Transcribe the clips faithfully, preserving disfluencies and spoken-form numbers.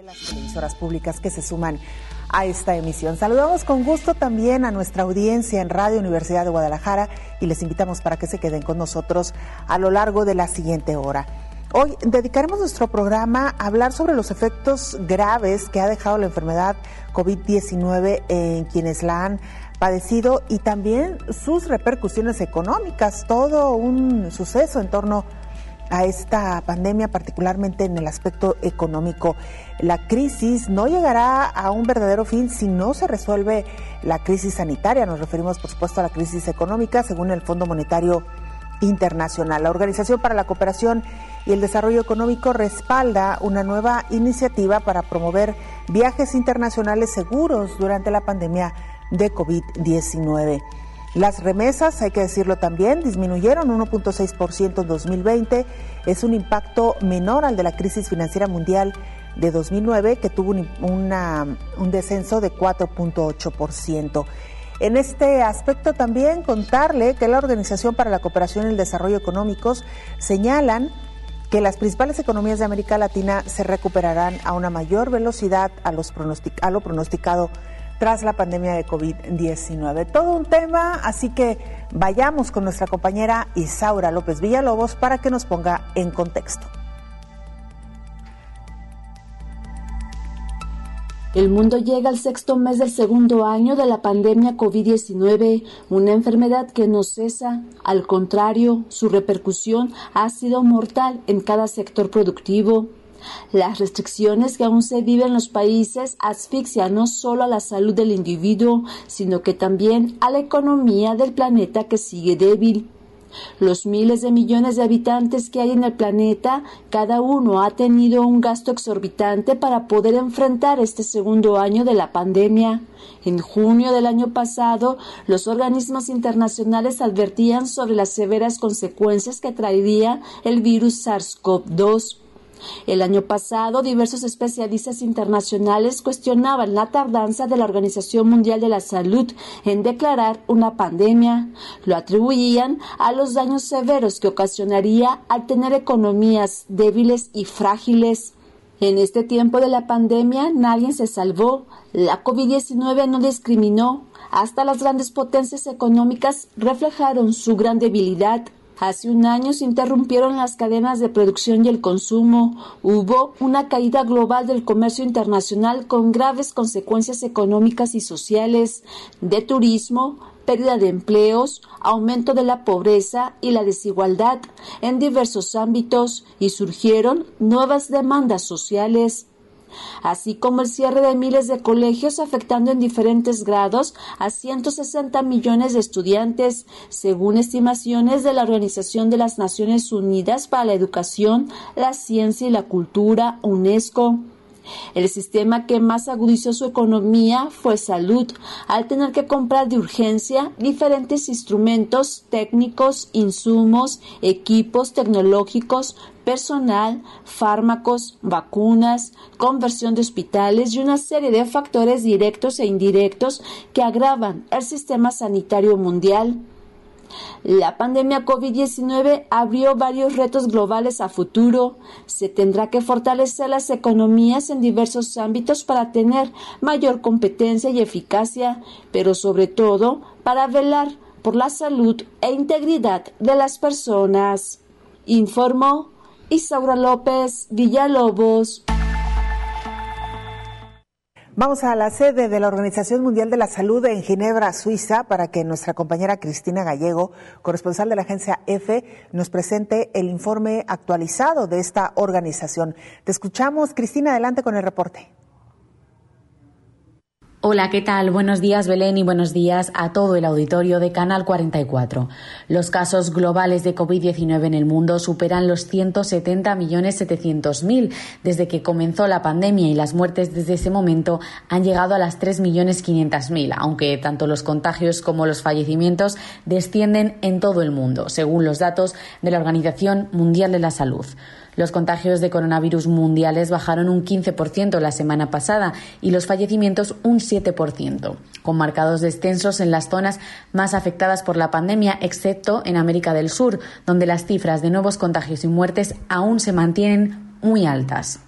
las televisoras públicas que se suman a esta emisión. Saludamos con gusto también a nuestra audiencia en Radio Universidad de Guadalajara y les invitamos para que se queden con nosotros a lo largo de la siguiente hora. Hoy dedicaremos nuestro programa a hablar sobre los efectos graves que ha dejado la enfermedad COVID diecinueve en quienes la han padecido y también sus repercusiones económicas, todo un suceso en torno a esta pandemia, particularmente en el aspecto económico. La crisis no llegará a un verdadero fin si no se resuelve la crisis sanitaria. Nos referimos, por supuesto, a la crisis económica, según el Fondo Monetario Internacional. La Organización para la Cooperación y el Desarrollo Económico respalda una nueva iniciativa para promover viajes internacionales seguros durante la pandemia de COVID diecinueve. Las remesas, hay que decirlo también, disminuyeron uno punto seis por ciento en dos mil veinte. Es un impacto menor al de la crisis financiera mundial de dos mil nueve, que tuvo un, una, un descenso de cuatro punto ocho por ciento. En este aspecto también contarle que la Organización para la Cooperación y el Desarrollo Económicos señalan que las principales economías de América Latina se recuperarán a una mayor velocidad a, los pronostic- a lo pronosticado tras la pandemia de COVID diecinueve. Todo un tema, así que vayamos con nuestra compañera Isaura López Villalobos para que nos ponga en contexto. El mundo llega al sexto mes del segundo año de la pandemia COVID diecinueve, una enfermedad que no cesa. Al contrario, su repercusión ha sido mortal en cada sector productivo. Las restricciones que aún se viven en los países asfixian no solo a la salud del individuo, sino que también a la economía del planeta, que sigue débil. Los miles de millones de habitantes que hay en el planeta, cada uno ha tenido un gasto exorbitante para poder enfrentar este segundo año de la pandemia. En junio del año pasado, los organismos internacionales advertían sobre las severas consecuencias que traería el virus SARS-CoV dos. El año pasado, diversos especialistas internacionales cuestionaban la tardanza de la Organización Mundial de la Salud en declarar una pandemia. Lo atribuían a los daños severos que ocasionaría al tener economías débiles y frágiles. En este tiempo de la pandemia, nadie se salvó. La COVID diecinueve no discriminó. Hasta las grandes potencias económicas reflejaron su gran debilidad. Hace un año se interrumpieron las cadenas de producción y el consumo. Hubo una caída global del comercio internacional con graves consecuencias económicas y sociales, de turismo, pérdida de empleos, aumento de la pobreza y la desigualdad en diversos ámbitos, y surgieron nuevas demandas sociales, así como el cierre de miles de colegios afectando en diferentes grados a ciento sesenta millones de estudiantes, según estimaciones de la Organización de las Naciones Unidas para la Educación, la Ciencia y la Cultura, UNESCO. El sistema que más agudizó su economía fue salud, al tener que comprar de urgencia diferentes instrumentos técnicos, insumos, equipos tecnológicos, personal, fármacos, vacunas, conversión de hospitales y una serie de factores directos e indirectos que agravan el sistema sanitario mundial. La pandemia COVID diecinueve abrió varios retos globales a futuro. Se tendrá que fortalecer las economías en diversos ámbitos para tener mayor competencia y eficacia, pero sobre todo para velar por la salud e integridad de las personas. Informó Isaura López Villalobos. Vamos a la sede de la Organización Mundial de la Salud en Ginebra, Suiza, para que nuestra compañera Cristina Gallego, corresponsal de la agencia EFE, nos presente el informe actualizado de esta organización. Te escuchamos, Cristina, adelante con el reporte. Hola, ¿qué tal? Buenos días, Belén, y buenos días a todo el auditorio de Canal cuarenta y cuatro. Los casos globales de COVID diecinueve en el mundo superan los ciento setenta millones setecientos mil desde que comenzó la pandemia, y las muertes desde ese momento han llegado a las tres millones quinientos mil, aunque tanto los contagios como los fallecimientos descienden en todo el mundo, según los datos de la Organización Mundial de la Salud. Los contagios de coronavirus mundiales bajaron un quince por ciento la semana pasada y los fallecimientos un siete por ciento, con marcados descensos en las zonas más afectadas por la pandemia, excepto en América del Sur, donde las cifras de nuevos contagios y muertes aún se mantienen muy altas.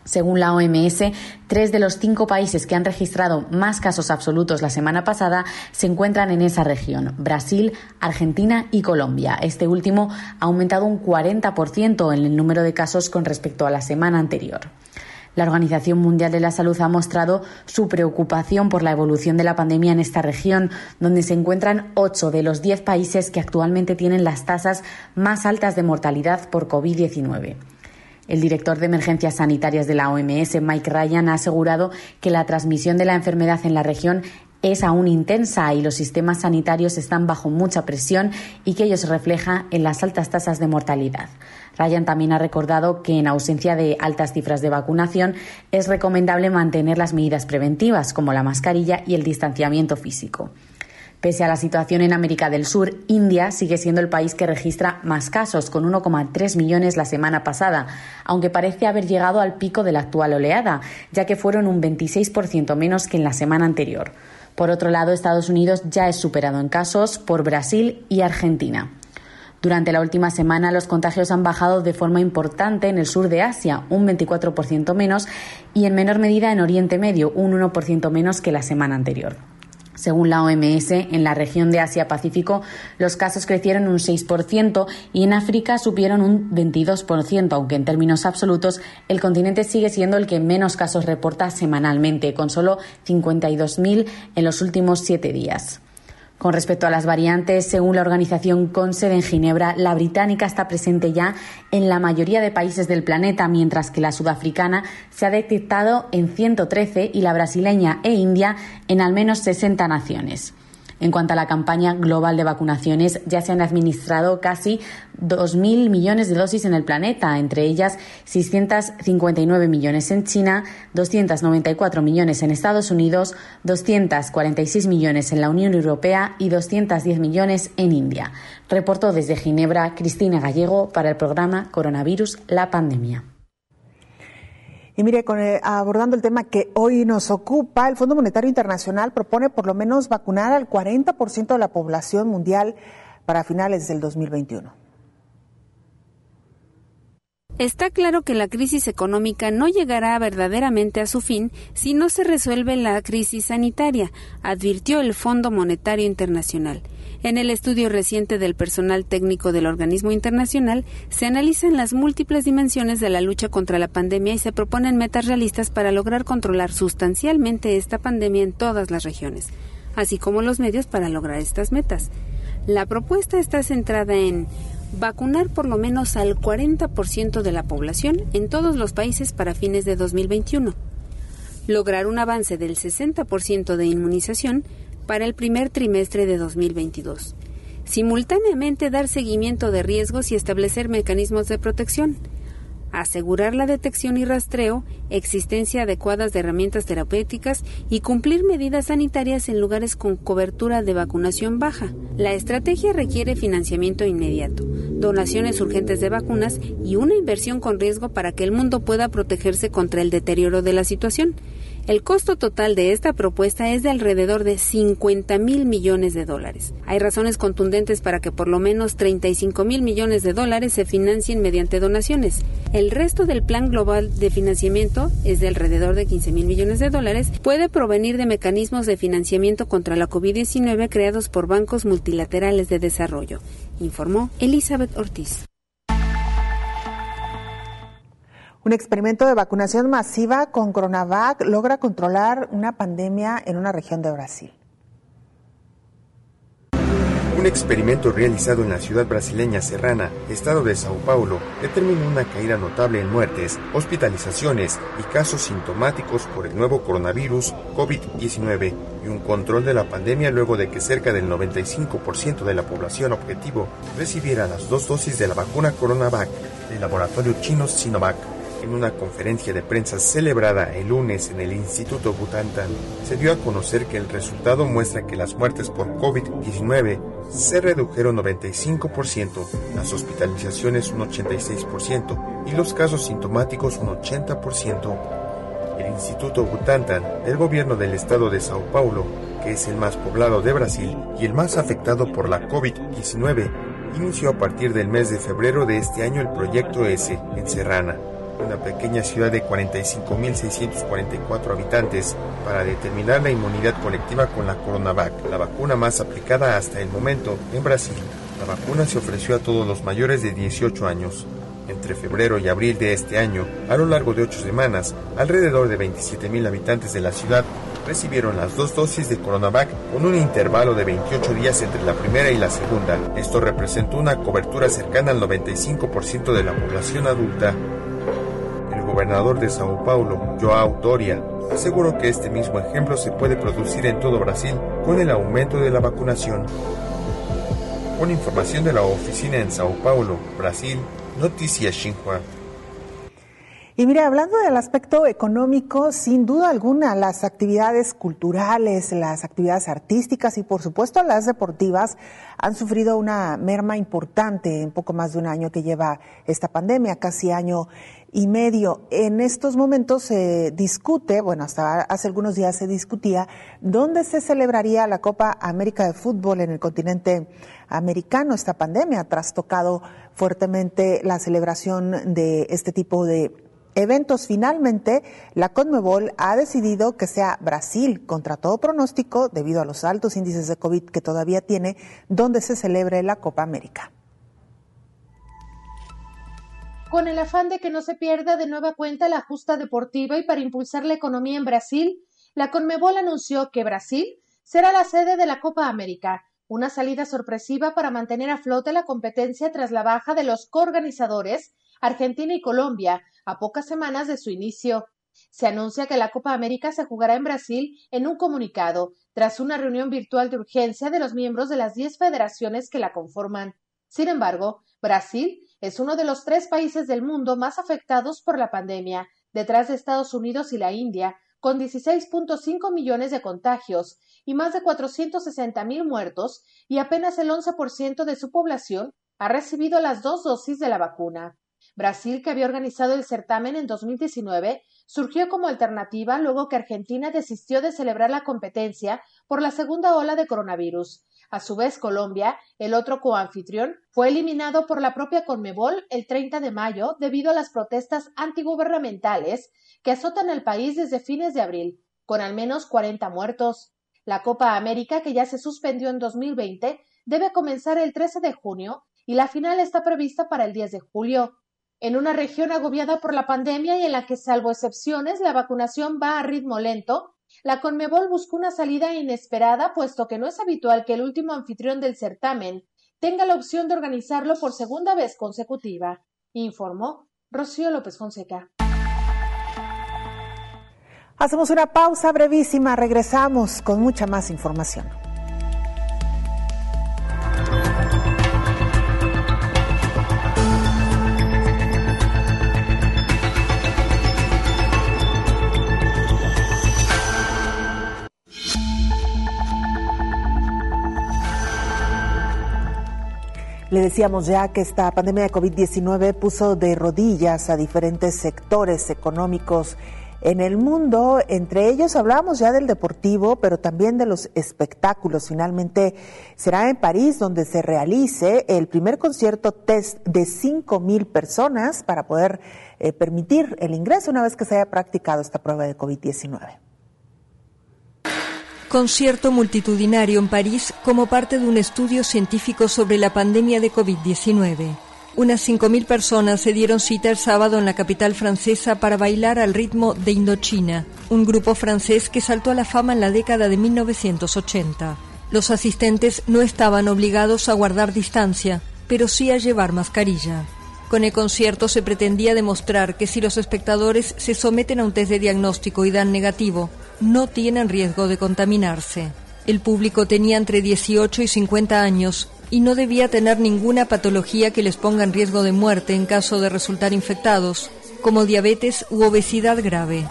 Según la O M S, tres de los cinco países que han registrado más casos absolutos la semana pasada se encuentran en esa región: Brasil, Argentina y Colombia. Este último ha aumentado un cuarenta por ciento en el número de casos con respecto a la semana anterior. La Organización Mundial de la Salud ha mostrado su preocupación por la evolución de la pandemia en esta región, donde se encuentran ocho de los diez países que actualmente tienen las tasas más altas de mortalidad por covid diecinueve. El director de Emergencias Sanitarias de la O M S, Mike Ryan, ha asegurado que la transmisión de la enfermedad en la región es aún intensa y los sistemas sanitarios están bajo mucha presión y que ello se refleja en las altas tasas de mortalidad. Ryan también ha recordado que en ausencia de altas cifras de vacunación es recomendable mantener las medidas preventivas como la mascarilla y el distanciamiento físico. Pese a la situación en América del Sur, India sigue siendo el país que registra más casos, con uno coma tres millones la semana pasada, aunque parece haber llegado al pico de la actual oleada, ya que fueron un veintiséis por ciento menos que en la semana anterior. Por otro lado, Estados Unidos ya es superado en casos por Brasil y Argentina. Durante la última semana, los contagios han bajado de forma importante en el sur de Asia, un veinticuatro por ciento menos, y en menor medida en Oriente Medio, un uno por ciento menos que la semana anterior. Según la O M S, en la región de Asia-Pacífico los casos crecieron un seis por ciento y en África subieron un veintidós por ciento, aunque en términos absolutos el continente sigue siendo el que menos casos reporta semanalmente, con solo cincuenta y dos mil en los últimos siete días. Con respecto a las variantes, según la organización con sede en Ginebra, la británica está presente ya en la mayoría de países del planeta, mientras que la sudafricana se ha detectado en ciento trece y la brasileña e india en al menos sesenta naciones. En cuanto a la campaña global de vacunaciones, ya se han administrado casi dos mil millones de dosis en el planeta, entre ellas seiscientos cincuenta y nueve millones en China, doscientos noventa y cuatro millones en Estados Unidos, doscientos cuarenta y seis millones en la Unión Europea y doscientos diez millones en India. Reportó desde Ginebra Cristina Gallego para el programa Coronavirus, la pandemia. Y mire, con el, abordando el tema que hoy nos ocupa, el Fondo Monetario Internacional propone por lo menos vacunar al cuarenta por ciento de la población mundial para finales del dos mil veintiuno. Está claro que la crisis económica no llegará verdaderamente a su fin si no se resuelve la crisis sanitaria, advirtió el Fondo Monetario Internacional. En el estudio reciente del personal técnico del organismo internacional, se analizan las múltiples dimensiones de la lucha contra la pandemia y se proponen metas realistas para lograr controlar sustancialmente esta pandemia en todas las regiones, así como los medios para lograr estas metas. La propuesta está centrada en vacunar por lo menos al cuarenta por ciento de la población en todos los países para fines de dos mil veintiuno, lograr un avance del sesenta por ciento de inmunización para el primer trimestre de dos mil veintidós. Simultáneamente dar seguimiento de riesgos y establecer mecanismos de protección. Asegurar la detección y rastreo, existencia adecuadas de herramientas terapéuticas y cumplir medidas sanitarias en lugares con cobertura de vacunación baja. La estrategia requiere financiamiento inmediato, donaciones urgentes de vacunas y una inversión con riesgo para que el mundo pueda protegerse contra el deterioro de la situación. El costo total de esta propuesta es de alrededor de cincuenta mil millones de dólares. Hay razones contundentes para que por lo menos treinta y cinco mil millones de dólares se financien mediante donaciones. El resto del plan global de financiamiento es de alrededor de quince mil millones de dólares. Puede provenir de mecanismos de financiamiento contra la covid diecinueve creados por bancos multilaterales de desarrollo, informó Elizabeth Ortiz. Un experimento de vacunación masiva con Coronavac logra controlar una pandemia en una región de Brasil. Un experimento realizado en la ciudad brasileña Serrana, estado de Sao Paulo, determinó una caída notable en muertes, hospitalizaciones y casos sintomáticos por el nuevo coronavirus covid diecinueve y un control de la pandemia luego de que cerca del noventa y cinco por ciento de la población objetivo recibiera las dos dosis de la vacuna Coronavac del laboratorio chino Sinovac. En una conferencia de prensa celebrada el lunes en el Instituto Butantan, se dio a conocer que el resultado muestra que las muertes por covid diecinueve se redujeron noventa y cinco por ciento, las hospitalizaciones un ochenta y seis por ciento y los casos sintomáticos un ochenta por ciento. El Instituto Butantan del gobierno del estado de Sao Paulo, que es el más poblado de Brasil y el más afectado por la covid diecinueve, inició a partir del mes de febrero de este año el proyecto S en Serrana, una pequeña ciudad de cuarenta y cinco mil seiscientos cuarenta y cuatro habitantes, para determinar la inmunidad colectiva con la Coronavac, la vacuna más aplicada hasta el momento en Brasil. La vacuna se ofreció a todos los mayores de dieciocho años. Entre febrero y abril de este año, a lo largo de ocho semanas, alrededor de veintisiete mil habitantes de la ciudad recibieron las dos dosis de Coronavac con un intervalo de veintiocho días entre la primera y la segunda. Esto representó una cobertura cercana al noventa y cinco por ciento de la población adulta. El gobernador de Sao Paulo, João Doria, aseguró que este mismo ejemplo se puede producir en todo Brasil con el aumento de la vacunación. Con información de la oficina en Sao Paulo, Brasil, Noticias Xinhua. Y mira, hablando del aspecto económico, sin duda alguna, las actividades culturales, las actividades artísticas y por supuesto las deportivas han sufrido una merma importante en poco más de un año que lleva esta pandemia, casi año y medio. En estos momentos se discute, bueno, hasta hace algunos días se discutía dónde se celebraría la Copa América de Fútbol en el continente americano. Esta pandemia ha trastocado fuertemente la celebración de este tipo de eventos. Finalmente, la Conmebol ha decidido que sea Brasil, contra todo pronóstico, debido a los altos índices de COVID que todavía tiene, donde se celebre la Copa América. Con el afán de que no se pierda de nueva cuenta la justa deportiva y para impulsar la economía en Brasil, la Conmebol anunció que Brasil será la sede de la Copa América, una salida sorpresiva para mantener a flote la competencia tras la baja de los coorganizadores, Argentina y Colombia, a pocas semanas de su inicio. Se anuncia que la Copa América se jugará en Brasil en un comunicado, tras una reunión virtual de urgencia de los miembros de las diez federaciones que la conforman. Sin embargo, Brasil es uno de los tres países del mundo más afectados por la pandemia, detrás de Estados Unidos y la India, con dieciséis punto cinco millones de contagios y más de cuatrocientos sesenta mil muertos, y apenas el once por ciento de su población ha recibido las dos dosis de la vacuna. Brasil, que había organizado el certamen en dos mil diecinueve, surgió como alternativa luego que Argentina desistió de celebrar la competencia por la segunda ola de coronavirus. A su vez, Colombia, el otro coanfitrión, fue eliminado por la propia Conmebol el treinta de mayo debido a las protestas antigubernamentales que azotan al país desde fines de abril, con al menos cuarenta muertos. La Copa América, que ya se suspendió en dos mil veinte, debe comenzar el trece de junio y la final está prevista para el diez de julio. En una región agobiada por la pandemia y en la que, salvo excepciones, la vacunación va a ritmo lento, la Conmebol buscó una salida inesperada, puesto que no es habitual que el último anfitrión del certamen tenga la opción de organizarlo por segunda vez consecutiva, informó Rocío López Fonseca. Hacemos una pausa brevísima, regresamos con mucha más información. Le decíamos ya que esta pandemia de COVID diecinueve puso de rodillas a diferentes sectores económicos en el mundo. Entre ellos hablábamos ya del deportivo, pero también de los espectáculos. Finalmente será en París donde se realice el primer concierto test de cinco mil personas para poder eh, permitir el ingreso una vez que se haya practicado esta prueba de COVID diecinueve. Concierto multitudinario en París como parte de un estudio científico sobre la pandemia de COVID diecinueve. Unas cinco mil personas se dieron cita el sábado en la capital francesa para bailar al ritmo de Indochina, un grupo francés que saltó a la fama en la década de mil novecientos ochenta. Los asistentes no estaban obligados a guardar distancia, pero sí a llevar mascarilla. Con el concierto se pretendía demostrar que si los espectadores se someten a un test de diagnóstico y dan negativo, no tienen riesgo de contaminarse. El público tenía entre dieciocho y cincuenta años y no debía tener ninguna patología que les ponga en riesgo de muerte en caso de resultar infectados, como diabetes u obesidad grave.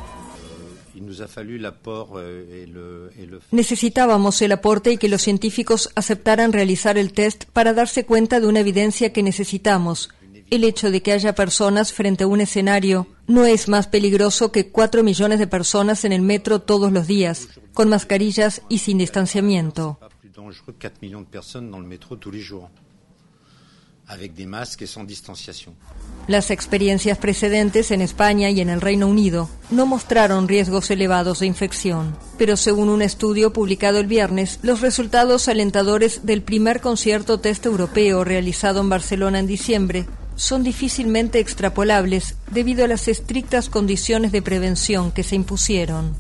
Necesitábamos el aporte y que los científicos aceptaran realizar el test para darse cuenta de una evidencia que necesitamos. El hecho de que haya personas frente a un escenario no es más peligroso que cuatro millones de personas en el metro todos los días, con mascarillas y sin distanciamiento. Las experiencias precedentes en España y en el Reino Unido no mostraron riesgos elevados de infección, pero según un estudio publicado el viernes, los resultados alentadores del primer concierto test europeo realizado en Barcelona en diciembre son difícilmente extrapolables debido a las estrictas condiciones de prevención que se impusieron.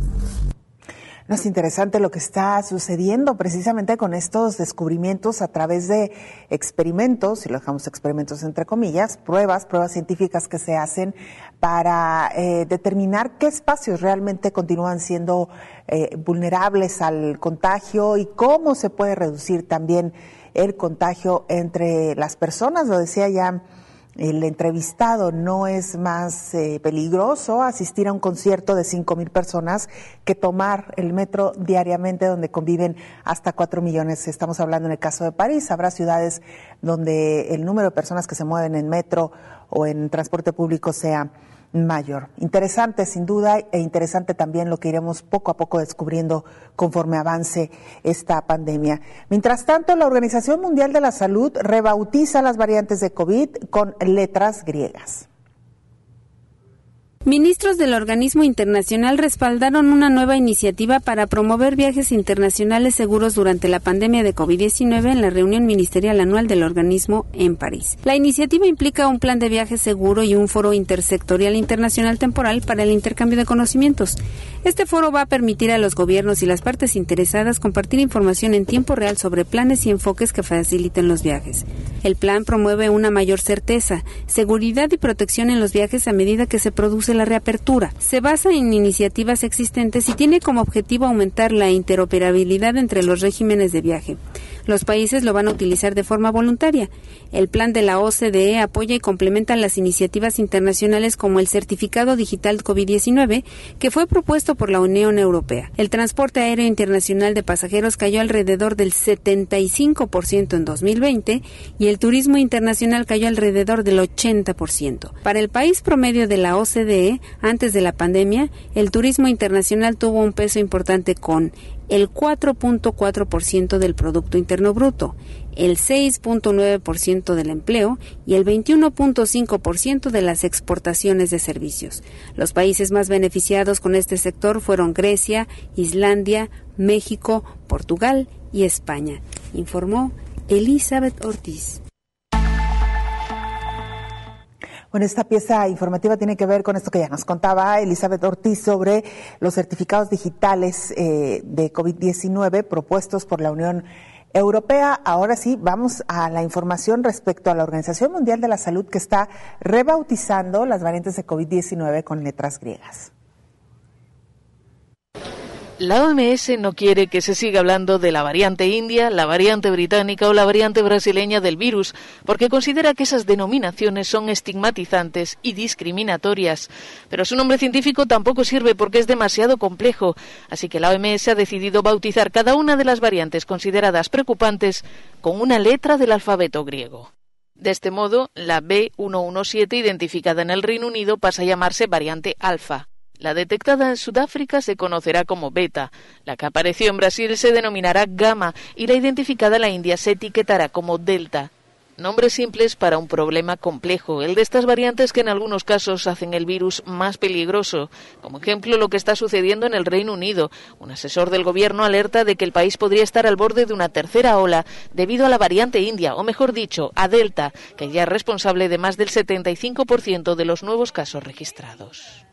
No, es interesante lo que está sucediendo precisamente con estos descubrimientos a través de experimentos, y lo dejamos experimentos entre comillas, pruebas, pruebas científicas que se hacen para eh, determinar qué espacios realmente continúan siendo eh, vulnerables al contagio y cómo se puede reducir también el contagio entre las personas. Lo decía ya el entrevistado, no es más eh, peligroso asistir a un concierto de cinco mil personas que tomar el metro diariamente, donde conviven hasta cuatro millones. Estamos hablando en el caso de París. Habrá ciudades donde el número de personas que se mueven en metro o en transporte público sea mayor. Interesante, sin duda, e interesante también lo que iremos poco a poco descubriendo conforme avance esta pandemia. Mientras tanto, la Organización Mundial de la Salud rebautiza las variantes de COVID con letras griegas. Ministros del organismo internacional respaldaron una nueva iniciativa para promover viajes internacionales seguros durante la pandemia de COVID diecinueve en la reunión ministerial anual del organismo en París. La iniciativa implica un plan de viaje seguro y un foro intersectorial internacional temporal para el intercambio de conocimientos. Este foro va a permitir a los gobiernos y las partes interesadas compartir información en tiempo real sobre planes y enfoques que faciliten los viajes. El plan promueve una mayor certeza, seguridad y protección en los viajes a medida que se produce la reapertura. Se basa en iniciativas existentes y tiene como objetivo aumentar la interoperabilidad entre los regímenes de viaje. Los países lo van a utilizar de forma voluntaria. El plan de la O C D E apoya y complementa las iniciativas internacionales como el Certificado Digital COVID diecinueve, que fue propuesto por la Unión Europea. El transporte aéreo internacional de pasajeros cayó alrededor del setenta y cinco por ciento en dos mil veinte y el turismo internacional cayó alrededor del ochenta por ciento. Para el país promedio de la O C D E, antes de la pandemia, el turismo internacional tuvo un peso importante con el cuatro punto cuatro por ciento del Producto Interno Bruto, el seis punto nueve por ciento del empleo y el veintiuno punto cinco por ciento de las exportaciones de servicios. Los países más beneficiados con este sector fueron Grecia, Islandia, México, Portugal y España, informó Elizabeth Ortiz. Bueno, esta pieza informativa tiene que ver con esto que ya nos contaba Elizabeth Ortiz sobre los certificados digitales eh, de COVID diecinueve propuestos por la Unión Europea. Ahora sí, vamos a la información respecto a la Organización Mundial de la Salud, que está rebautizando las variantes de COVID diecinueve con letras griegas. La O M S no quiere que se siga hablando de la variante india, la variante británica o la variante brasileña del virus, porque considera que esas denominaciones son estigmatizantes y discriminatorias. Pero su nombre científico tampoco sirve porque es demasiado complejo, así que la O M S ha decidido bautizar cada una de las variantes consideradas preocupantes con una letra del alfabeto griego. De este modo, la B ciento diecisiete, identificada en el Reino Unido, pasa a llamarse variante alfa. La detectada en Sudáfrica se conocerá como beta, la que apareció en Brasil se denominará gamma y la identificada en la India se etiquetará como delta. Nombres simples para un problema complejo, el de estas variantes que en algunos casos hacen el virus más peligroso. Como ejemplo, lo que está sucediendo en el Reino Unido. Un asesor del gobierno alerta de que el país podría estar al borde de una tercera ola debido a la variante india, o mejor dicho, a delta, que ya es responsable de más del setenta y cinco por ciento de los nuevos casos registrados.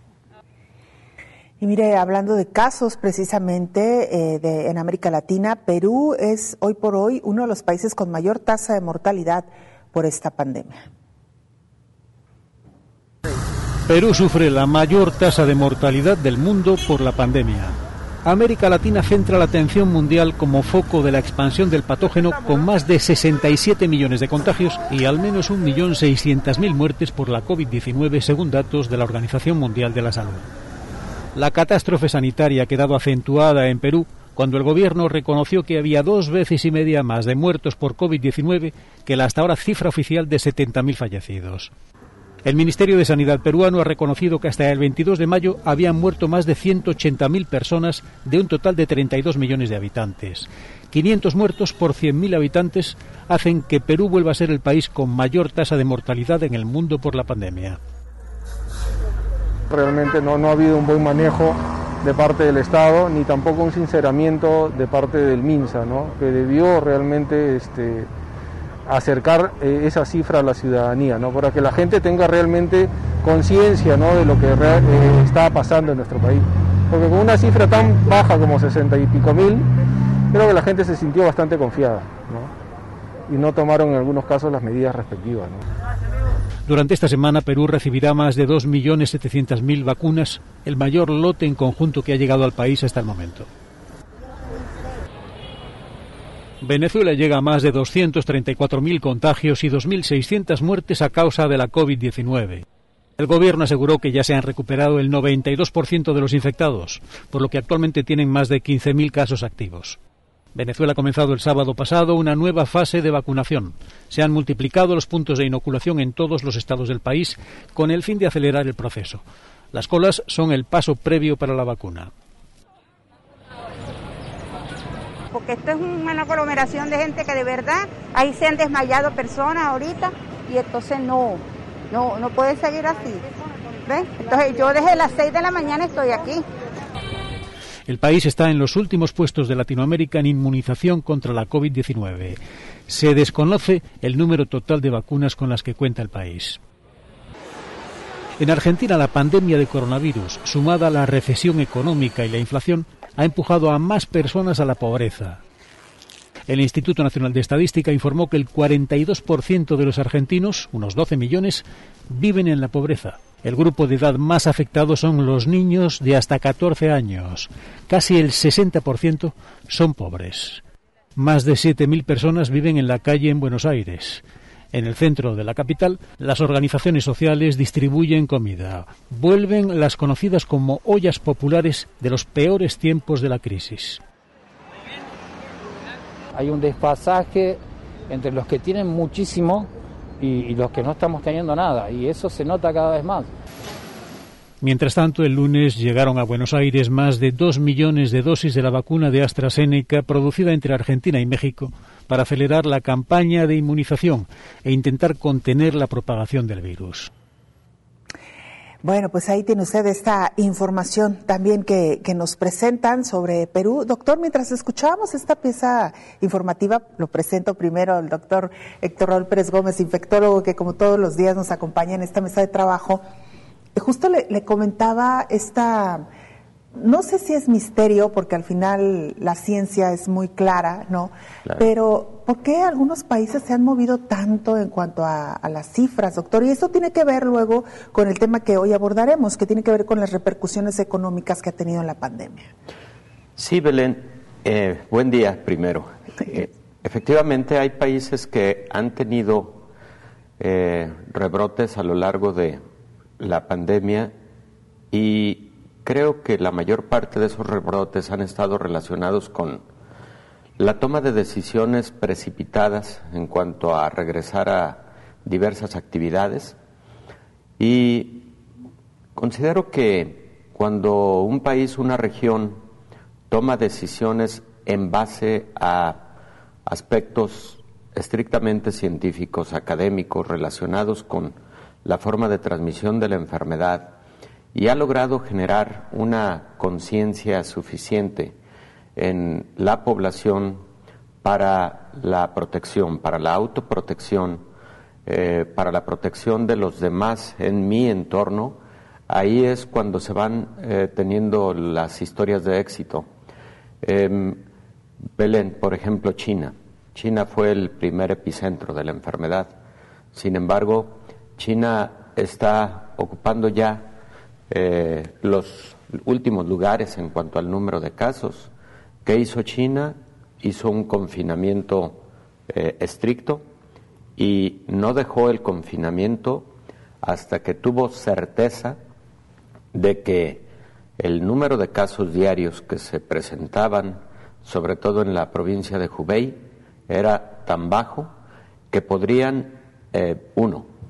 Y mire, hablando de casos precisamente eh, de, en América Latina, Perú es hoy por hoy uno de los países con mayor tasa de mortalidad por esta pandemia. Perú sufre la mayor tasa de mortalidad del mundo por la pandemia. América Latina centra la atención mundial como foco de la expansión del patógeno, con más de sesenta y siete millones de contagios y al menos un millón seiscientas mil muertes por la COVID diecinueve, según datos de la Organización Mundial de la Salud. La catástrofe sanitaria ha quedado acentuada en Perú cuando el gobierno reconoció que había dos veces y media más de muertos por COVID diecinueve que la hasta ahora cifra oficial de setenta mil fallecidos. El Ministerio de Sanidad peruano ha reconocido que hasta el veintidós de mayo habían muerto más de ciento ochenta mil personas de un total de treinta y dos millones de habitantes. quinientos muertos por cien mil habitantes hacen que Perú vuelva a ser el país con mayor tasa de mortalidad en el mundo por la pandemia. Realmente no, no ha habido un buen manejo de parte del Estado, ni tampoco un sinceramiento de parte del MINSA, ¿no? Que debió realmente este, acercar eh, esa cifra a la ciudadanía, ¿no? Para que la gente tenga realmente conciencia, ¿no? De lo que real, eh, está pasando en nuestro país. Porque con una cifra tan baja como sesenta y pico mil, creo que la gente se sintió bastante confiada, ¿no? Y no tomaron en algunos casos las medidas respectivas, ¿no? Durante esta semana Perú recibirá más de dos millones setecientas mil vacunas, el mayor lote en conjunto que ha llegado al país hasta el momento. Venezuela llega a más de doscientos treinta y cuatro mil contagios y dos mil seiscientas muertes a causa de la COVID diecinueve. El gobierno aseguró que ya se han recuperado el noventa y dos por ciento de los infectados, por lo que actualmente tienen más de quince mil casos activos. Venezuela ha comenzado el sábado pasado una nueva fase de vacunación. Se han multiplicado los puntos de inoculación en todos los estados del país con el fin de acelerar el proceso. Las colas son el paso previo para la vacuna. Porque esto es una aglomeración de gente que de verdad, ahí se han desmayado personas ahorita y entonces no, no, no puede seguir así. ¿Ves? Entonces yo desde las seis de la mañana estoy aquí. El país está en los últimos puestos de Latinoamérica en inmunización contra la COVID diecinueve. Se desconoce el número total de vacunas con las que cuenta el país. En Argentina, la pandemia de coronavirus, sumada a la recesión económica y la inflación, ha empujado a más personas a la pobreza. El Instituto Nacional de Estadística informó que el cuarenta y dos por ciento de los argentinos, unos doce millones, viven en la pobreza. El grupo de edad más afectado son los niños de hasta catorce años. Casi el sesenta por ciento son pobres. Más de siete mil personas viven en la calle en Buenos Aires. En el centro de la capital, las organizaciones sociales distribuyen comida. Vuelven las conocidas como ollas populares de los peores tiempos de la crisis. Hay un desfasaje entre los que tienen muchísimo y, y los que no estamos teniendo nada, y eso se nota cada vez más. Mientras tanto, el lunes llegaron a Buenos Aires más de dos millones de dosis de la vacuna de AstraZeneca producida entre Argentina y México para acelerar la campaña de inmunización e intentar contener la propagación del virus. Bueno, pues ahí tiene usted esta información también que, que nos presentan sobre Perú. Doctor, mientras escuchábamos esta pieza informativa, lo presento primero al doctor Héctor Raúl Pérez Gómez, infectólogo, que como todos los días nos acompaña en esta mesa de trabajo. Justo le, le comentaba esta, no sé si es misterio, porque al final la ciencia es muy clara, ¿no? Claro. Pero ¿por qué algunos países se han movido tanto en cuanto a, a las cifras, doctor? Y eso tiene que ver luego con el tema que hoy abordaremos, que tiene que ver con las repercusiones económicas que ha tenido la pandemia. Sí, Belén, eh, buen día primero. Eh, efectivamente hay países que han tenido eh, rebrotes a lo largo de la pandemia y creo que la mayor parte de esos rebrotes han estado relacionados con la toma de decisiones precipitadas en cuanto a regresar a diversas actividades, y considero que cuando un país, una región toma decisiones en base a aspectos estrictamente científicos, académicos, relacionados con la forma de transmisión de la enfermedad, y ha logrado generar una conciencia suficiente en la población para la protección, para la autoprotección, eh, para la protección de los demás en mi entorno, ahí es cuando se van eh, teniendo las historias de éxito. Eh, Belén, por ejemplo, China. China fue el primer epicentro de la enfermedad. Sin embargo, China está ocupando ya eh, los últimos lugares en cuanto al número de casos. ¿Qué hizo China? Hizo un confinamiento eh, estricto y no dejó el confinamiento hasta que tuvo certeza de que el número de casos diarios que se presentaban, sobre todo en la provincia de Hubei, era tan bajo que podrían, eh, uno,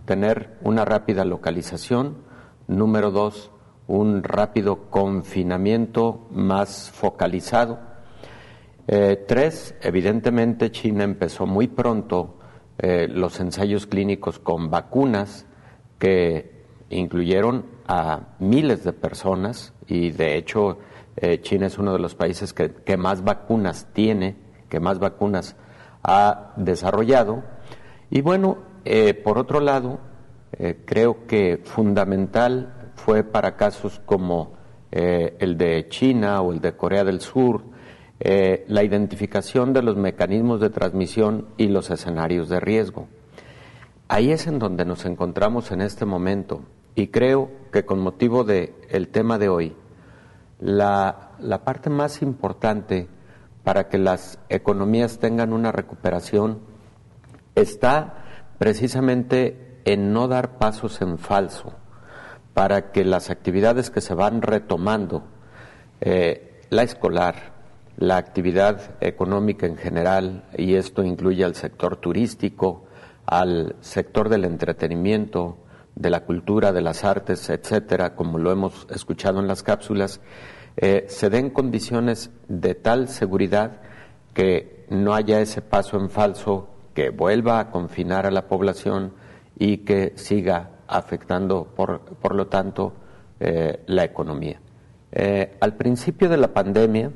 tener una rápida localización. Número dos, un rápido confinamiento más focalizado. Eh, tres, evidentemente China empezó muy pronto eh, los ensayos clínicos con vacunas que incluyeron a miles de personas y de hecho eh, China es uno de los países que, que más vacunas tiene, que más vacunas ha desarrollado. Y bueno, eh, por otro lado, eh, creo que fundamental fue para casos como eh, el de China o el de Corea del Sur, eh, la identificación de los mecanismos de transmisión y los escenarios de riesgo. Ahí es en donde nos encontramos en este momento y creo que con motivo del tema de hoy, la, la parte más importante para que las economías tengan una recuperación está precisamente en no dar pasos en falso, para que las actividades que se van retomando, eh, la escolar, la actividad económica en general, y esto incluye al sector turístico, al sector del entretenimiento, de la cultura, de las artes, etcétera, como lo hemos escuchado en las cápsulas, eh, se den condiciones de tal seguridad que no haya ese paso en falso que vuelva a confinar a la población y que siga afectando, por, por lo tanto, eh, la economía. Eh, al principio de la pandemia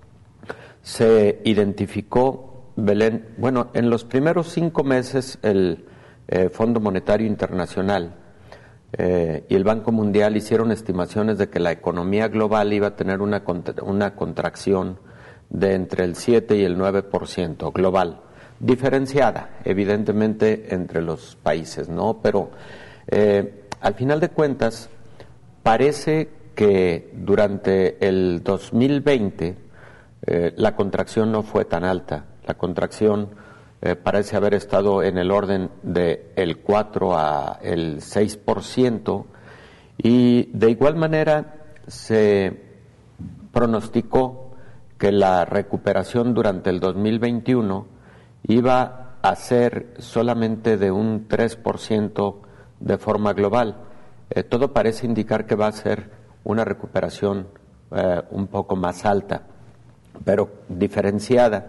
se identificó, Belén, bueno, en los primeros cinco meses el eh, Fondo Monetario Internacional eh, y el Banco Mundial hicieron estimaciones de que la economía global iba a tener una, contra, una contracción de entre el siete y el nueve por ciento global, diferenciada, evidentemente, entre los países, ¿no? Pero Eh, al final de cuentas, parece que durante el dos mil veinte eh, la contracción no fue tan alta. La contracción eh, parece haber estado en el orden de el cuatro a el seis por ciento y de igual manera se pronosticó que la recuperación durante el dos mil veintiuno iba a ser solamente de un tres por ciento de forma global. Eh, todo parece indicar que va a ser una recuperación eh, un poco más alta, pero diferenciada.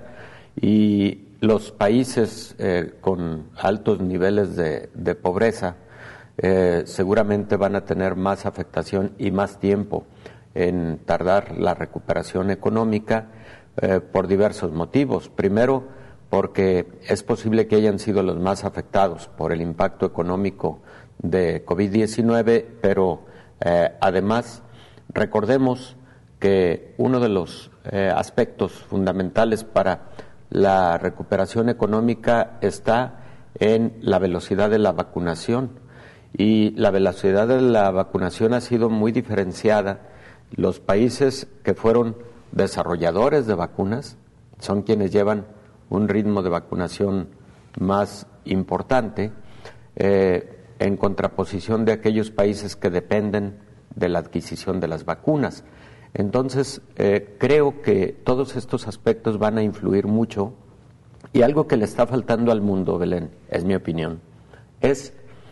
Y los países eh, con altos niveles de, de pobreza eh, seguramente van a tener más afectación y más tiempo en tardar la recuperación económica eh, por diversos motivos. Primero, porque es posible que hayan sido los más afectados por el impacto económico de COVID diecinueve, pero eh, además recordemos que uno de los eh, aspectos fundamentales para la recuperación económica está en la velocidad de la vacunación y la velocidad de la vacunación ha sido muy diferenciada. Los países que fueron desarrolladores de vacunas son quienes llevan un ritmo de vacunación más importante, eh, en contraposición de aquellos países que dependen de la adquisición de las vacunas. Entonces, eh, creo que todos estos aspectos van a influir mucho y algo que le está faltando al mundo, Belén, es mi opinión, es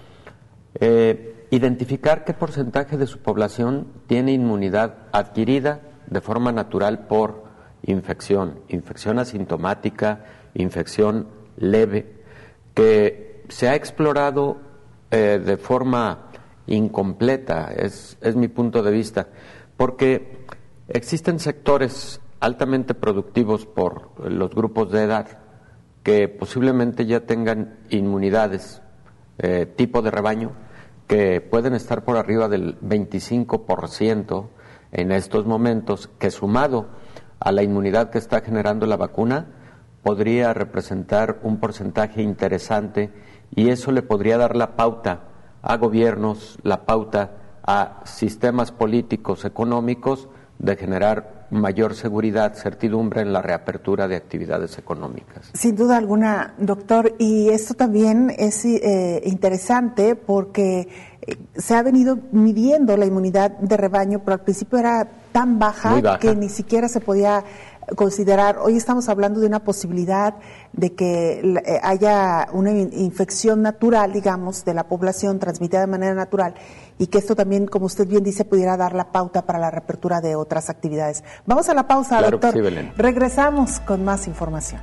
eh, identificar qué porcentaje de su población tiene inmunidad adquirida de forma natural por infección, infección asintomática, infección leve, que se ha explorado eh, de forma incompleta, es, es mi punto de vista, porque existen sectores altamente productivos por los grupos de edad que posiblemente ya tengan inmunidades eh, tipo de rebaño que pueden estar por arriba del veinticinco por ciento en estos momentos, que sumado a la inmunidad que está generando la vacuna podría representar un porcentaje interesante y eso le podría dar la pauta a gobiernos, la pauta a sistemas políticos, económicos, de generar mayor seguridad, certidumbre en la reapertura de actividades económicas. Sin duda alguna, doctor, y esto también es eh, interesante porque eh, se ha venido midiendo la inmunidad de rebaño, pero al principio era tan baja, baja que ni siquiera se podía considerar, hoy estamos hablando de una posibilidad de que haya una infección natural, digamos, de la población transmitida de manera natural y que esto también, como usted bien dice, pudiera dar la pauta para la reapertura de otras actividades. Vamos a la pausa, claro, doctor. Sí, Belén. Regresamos con más información.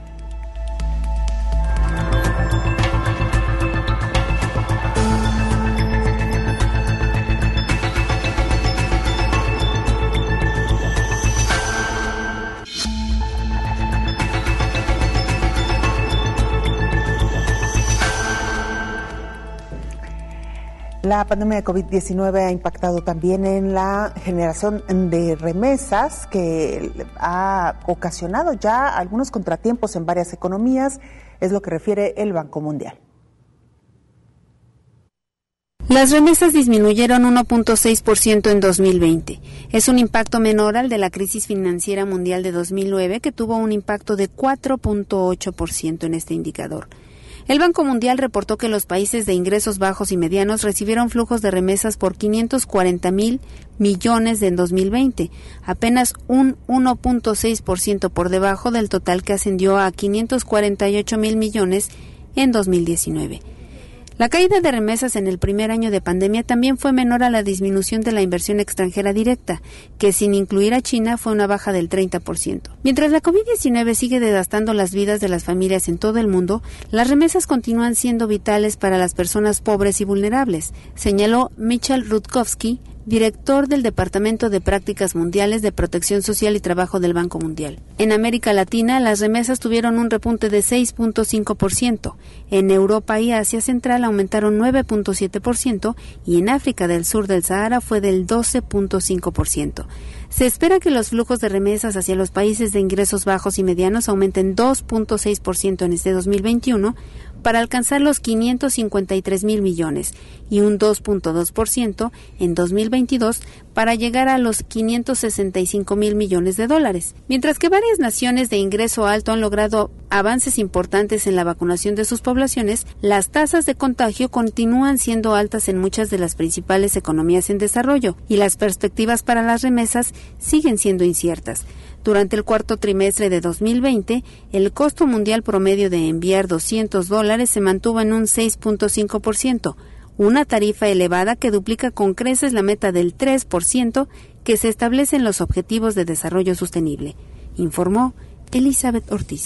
La pandemia de COVID diecinueve ha impactado también en la generación de remesas, que ha ocasionado ya algunos contratiempos en varias economías, es lo que refiere el Banco Mundial. Las remesas disminuyeron uno punto seis por ciento en dos mil veinte. Es un impacto menor al de la crisis financiera mundial de dos mil nueve, que tuvo un impacto de cuatro punto ocho por ciento en este indicador. El Banco Mundial reportó que los países de ingresos bajos y medianos recibieron flujos de remesas por quinientos cuarenta mil millones en dos mil veinte, apenas un uno punto seis por ciento por debajo del total que ascendió a quinientos cuarenta y ocho mil millones en dos mil diecinueve. La caída de remesas en el primer año de pandemia también fue menor a la disminución de la inversión extranjera directa, que sin incluir a China fue una baja del treinta por ciento. Mientras la COVID diecinueve sigue devastando las vidas de las familias en todo el mundo, las remesas continúan siendo vitales para las personas pobres y vulnerables, señaló Michal Rutkowski, director del Departamento de Prácticas Mundiales de Protección Social y Trabajo del Banco Mundial. En América Latina, las remesas tuvieron un repunte de seis punto cinco por ciento. En Europa y Asia Central aumentaron nueve punto siete por ciento y en África del Sur del Sahara fue del doce punto cinco por ciento. Se espera que los flujos de remesas hacia los países de ingresos bajos y medianos aumenten dos punto seis por ciento en este dos mil veintiuno para alcanzar los quinientos cincuenta y tres mil millones y un dos punto dos por ciento en dos mil veintidós para llegar a los quinientos sesenta y cinco mil millones de dólares. Mientras que varias naciones de ingreso alto han logrado avances importantes en la vacunación de sus poblaciones, las tasas de contagio continúan siendo altas en muchas de las principales economías en desarrollo y las perspectivas para las remesas siguen siendo inciertas. Durante el cuarto trimestre de dos mil veinte, el costo mundial promedio de enviar doscientos dólares se mantuvo en un seis punto cinco por ciento, una tarifa elevada que duplica con creces la meta del tres por ciento que se establece en los Objetivos de Desarrollo Sostenible, informó Elizabeth Ortiz.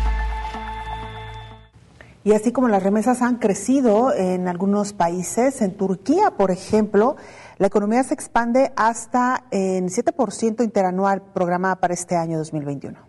Y así como las remesas han crecido en algunos países, en Turquía, por ejemplo, la economía se expande hasta en siete por ciento interanual programada para este año dos mil veintiuno.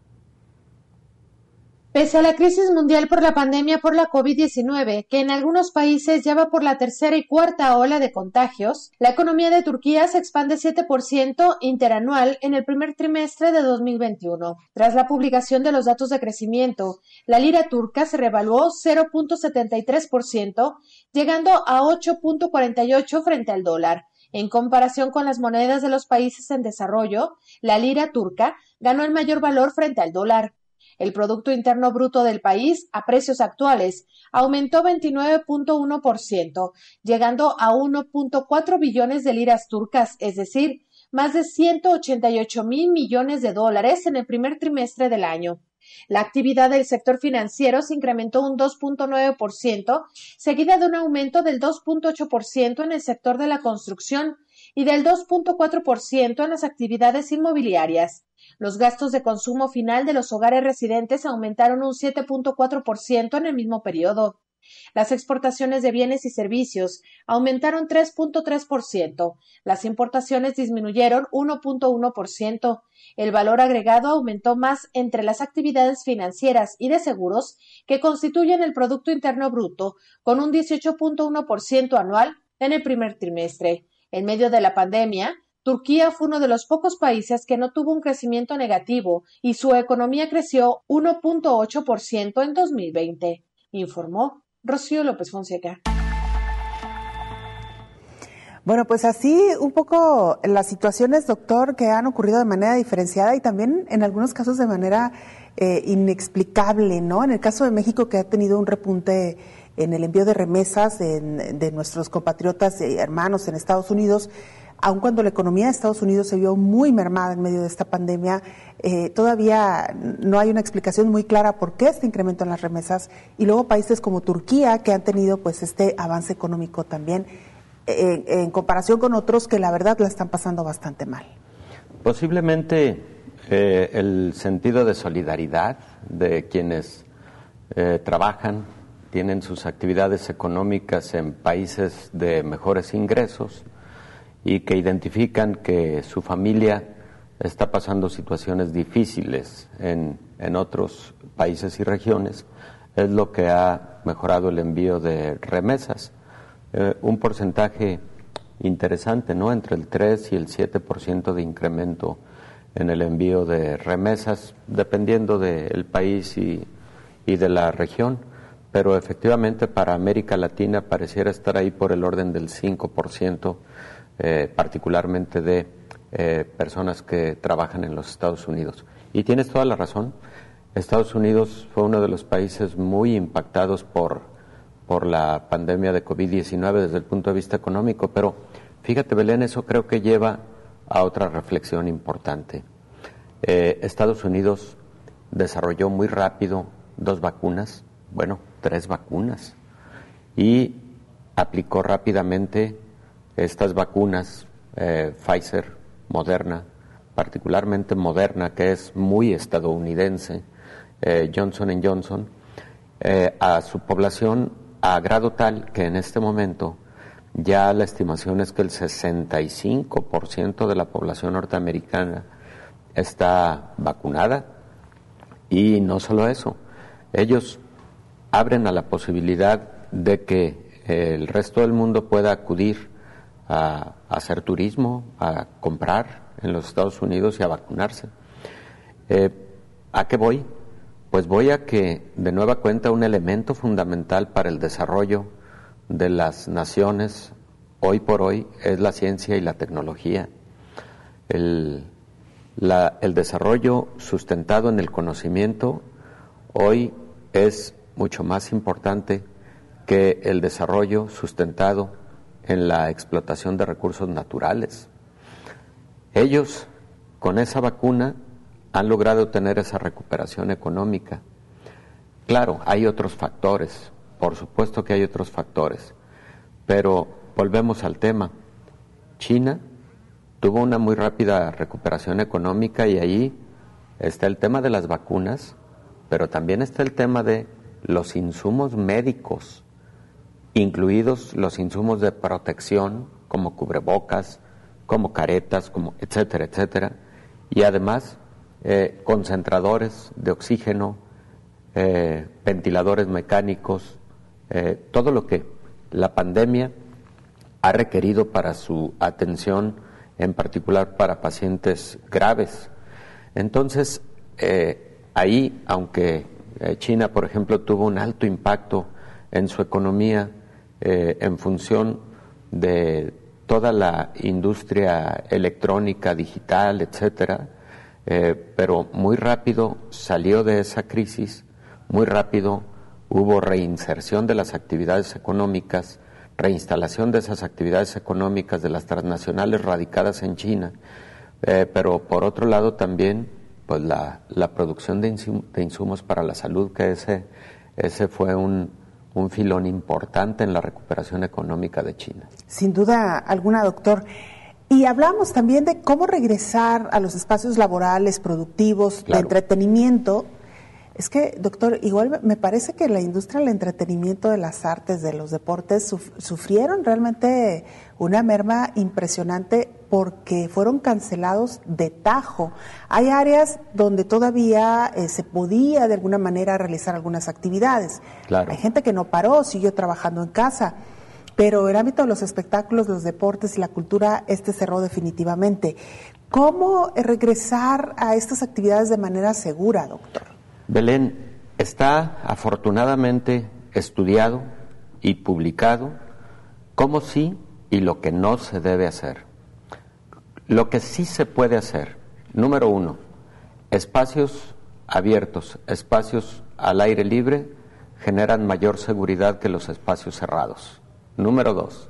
Pese a la crisis mundial por la pandemia por la COVID diecinueve, que en algunos países ya va por la tercera y cuarta ola de contagios, la economía de Turquía se expande siete por ciento interanual en el primer trimestre de dos mil veintiuno. Tras la publicación de los datos de crecimiento, la lira turca se revaluó cero punto setenta y tres por ciento, llegando a ocho punto cuarenta y ocho frente al dólar. En comparación con las monedas de los países en desarrollo, la lira turca ganó el mayor valor frente al dólar. El Producto Interno Bruto del país, a precios actuales, aumentó veintinueve punto uno por ciento, llegando a uno punto cuatro billones de liras turcas, es decir, más de ciento ochenta y ocho mil millones de dólares en el primer trimestre del año. La actividad del sector financiero se incrementó un dos punto nueve por ciento, seguida de un aumento del dos punto ocho por ciento en el sector de la construcción y del dos punto cuatro por ciento en las actividades inmobiliarias. Los gastos de consumo final de los hogares residentes aumentaron un siete punto cuatro por ciento en el mismo periodo. Las exportaciones de bienes y servicios aumentaron tres punto tres por ciento. Las importaciones disminuyeron uno punto uno por ciento. El valor agregado aumentó más entre las actividades financieras y de seguros que constituyen el Producto Interno Bruto, con un dieciocho punto uno por ciento anual en el primer trimestre. En medio de la pandemia, Turquía fue uno de los pocos países que no tuvo un crecimiento negativo y su economía creció uno punto ocho por ciento en dos mil veinte, informó Rocío López Fonseca. Bueno, pues así un poco las situaciones, doctor, que han ocurrido de manera diferenciada y también en algunos casos de manera eh, inexplicable, ¿no? En el caso de México, que ha tenido un repunte en el envío de remesas de, de nuestros compatriotas y hermanos en Estados Unidos. Aun cuando la economía de Estados Unidos se vio muy mermada en medio de esta pandemia, eh, todavía no hay una explicación muy clara por qué este incremento en las remesas, y luego países como Turquía, que han tenido pues este avance económico también, eh, en comparación con otros que la verdad la están pasando bastante mal. Posiblemente eh, el sentido de solidaridad de quienes eh, trabajan, tienen sus actividades económicas en países de mejores ingresos, y que identifican que su familia está pasando situaciones difíciles en, en otros países y regiones, es lo que ha mejorado el envío de remesas. Eh, un porcentaje interesante, ¿no? Entre el tres y el siete por ciento de incremento en el envío de remesas, dependiendo del país y, y de la región. Pero efectivamente para América Latina pareciera estar ahí por el orden del cinco por ciento, Eh, particularmente de eh, personas que trabajan en los Estados Unidos. Y tienes toda la razón, Estados Unidos fue uno de los países muy impactados por, por la pandemia de COVID diecinueve desde el punto de vista económico, pero fíjate, Belén, eso creo que lleva a otra reflexión importante. Eh, Estados Unidos desarrolló muy rápido dos vacunas, bueno, tres vacunas, y aplicó rápidamente estas vacunas, eh, Pfizer, Moderna, particularmente Moderna, que es muy estadounidense, eh, Johnson and Johnson, eh, a su población a grado tal que en este momento ya la estimación es que el sesenta y cinco por ciento de la población norteamericana está vacunada. Y no solo eso, ellos abren a la posibilidad de que el resto del mundo pueda acudir a, a hacer turismo, a comprar en los Estados Unidos y a vacunarse. Eh, ¿A qué voy? Pues voy a que, de nueva cuenta, un elemento fundamental para el desarrollo de las naciones hoy por hoy es la ciencia y la tecnología. El, la, el desarrollo sustentado en el conocimiento hoy es mucho más importante que el desarrollo sustentado en la explotación de recursos naturales. Ellos, con esa vacuna, han logrado tener esa recuperación económica. Claro, hay otros factores, por supuesto que hay otros factores, pero volvemos al tema. China tuvo una muy rápida recuperación económica y ahí está el tema de las vacunas, pero también está el tema de los insumos médicos, incluidos los insumos de protección, como cubrebocas, como caretas, como etcétera, etcétera, y además eh, concentradores de oxígeno, eh, ventiladores mecánicos, eh, todo lo que la pandemia ha requerido para su atención, en particular para pacientes graves. Entonces, eh, ahí, aunque eh, China, por ejemplo, tuvo un alto impacto en su economía, Eh, en función de toda la industria electrónica, digital, etcétera, eh, pero muy rápido salió de esa crisis, muy rápido hubo reinserción de las actividades económicas, reinstalación de esas actividades económicas de las transnacionales radicadas en China, eh, pero por otro lado también pues la, la producción de, insum- de insumos para la salud, que ese, ese fue un un filón importante en la recuperación económica de China. Sin duda alguna, doctor. Y hablamos también de cómo regresar a los espacios laborales, productivos, claro, de entretenimiento. Es que, doctor, igual me parece que la industria del entretenimiento, de las artes, de los deportes, suf- sufrieron realmente una merma impresionante porque fueron cancelados de tajo. Hay áreas donde todavía eh, se podía de alguna manera realizar algunas actividades. Claro. Hay gente que no paró, siguió trabajando en casa, pero el ámbito de los espectáculos, los deportes y la cultura, este cerró definitivamente. ¿Cómo regresar a estas actividades de manera segura, doctor? Belén, está afortunadamente estudiado y publicado cómo sí y lo que no se debe hacer. Lo que sí se puede hacer, número uno, espacios abiertos, espacios al aire libre, generan mayor seguridad que los espacios cerrados. Número dos,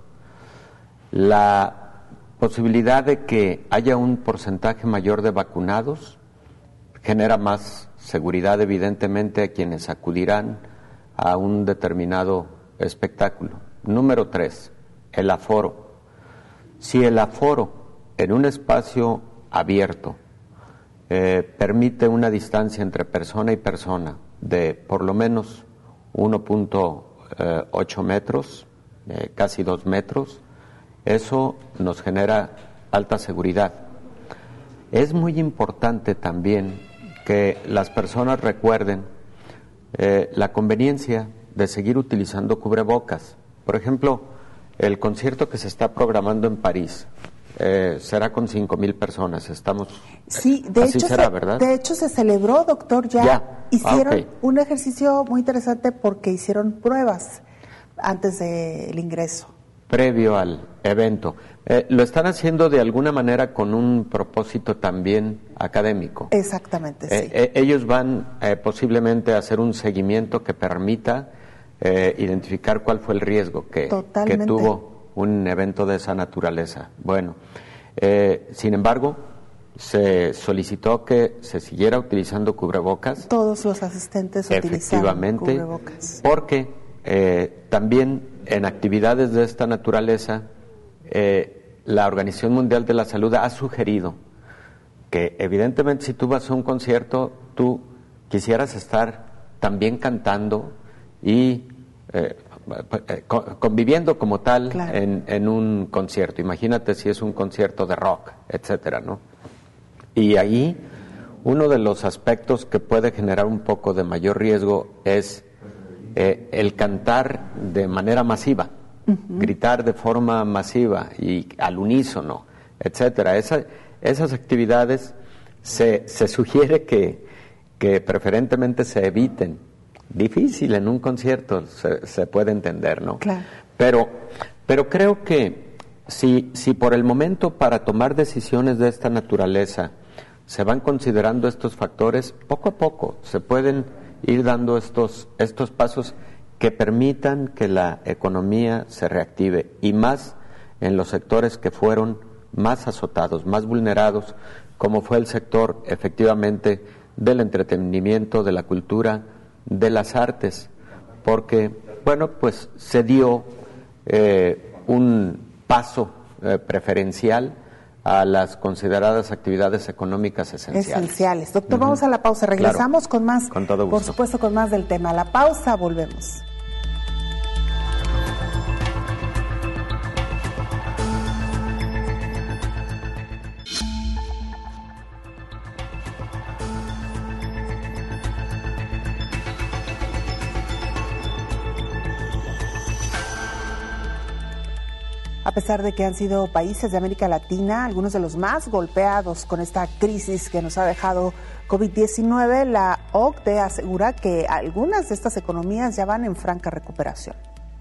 la posibilidad de que haya un porcentaje mayor de vacunados genera más seguridad, evidentemente, a quienes acudirán a un determinado espectáculo. Número tres, el aforo. Si el aforo en un espacio abierto eh, permite una distancia entre persona y persona de por lo menos uno punto ocho metros, eh, casi dos metros, eso nos genera alta seguridad. Es muy importante también que las personas recuerden eh, la conveniencia de seguir utilizando cubrebocas. Por ejemplo, el concierto que se está programando en París eh, será con cinco mil personas. Estamos. Sí, de así hecho, será, se, ¿verdad? de hecho se celebró, doctor, ya, ya. hicieron Ah, okay. un ejercicio muy interesante porque hicieron pruebas antes del ingreso. Previo al evento. Eh, lo están haciendo de alguna manera con un propósito también académico. Exactamente, eh, sí. Eh, ellos van eh, posiblemente a hacer un seguimiento que permita eh, identificar cuál fue el riesgo que, que tuvo un evento de esa naturaleza. Bueno, eh, sin embargo, se solicitó que se siguiera utilizando cubrebocas. Todos los asistentes utilizaron cubrebocas. Porque eh, también en actividades de esta naturaleza, eh, la Organización Mundial de la Salud ha sugerido que evidentemente si tú vas a un concierto, tú quisieras estar también cantando y eh, conviviendo como tal, claro, en, en un concierto. Imagínate si es un concierto de rock, etcétera, ¿no? Y ahí uno de los aspectos que puede generar un poco de mayor riesgo es eh, el cantar de manera masiva, uh-huh, gritar de forma masiva y al unísono, etcétera. Esa, esas actividades se, se sugiere que, que preferentemente se eviten. Difícil en un concierto, se, se puede entender, ¿no? Claro. Pero, pero creo que si, si por el momento para tomar decisiones de esta naturaleza se van considerando estos factores, poco a poco se pueden ir dando estos, estos pasos que permitan que la economía se reactive, y más en los sectores que fueron más azotados, más vulnerados, como fue el sector efectivamente del entretenimiento, de la cultura, de las artes, porque, bueno, pues se dio eh, un paso eh, preferencial a las consideradas actividades económicas esenciales. Esenciales. Doctor, uh-huh, vamos a la pausa. Regresamos, claro, con más, con todo gusto, por supuesto, con más del tema. La pausa, volvemos. A pesar de que han sido países de América Latina algunos de los más golpeados con esta crisis que nos ha dejado COVID diecinueve, la O C D E asegura que algunas de estas economías ya van en franca recuperación.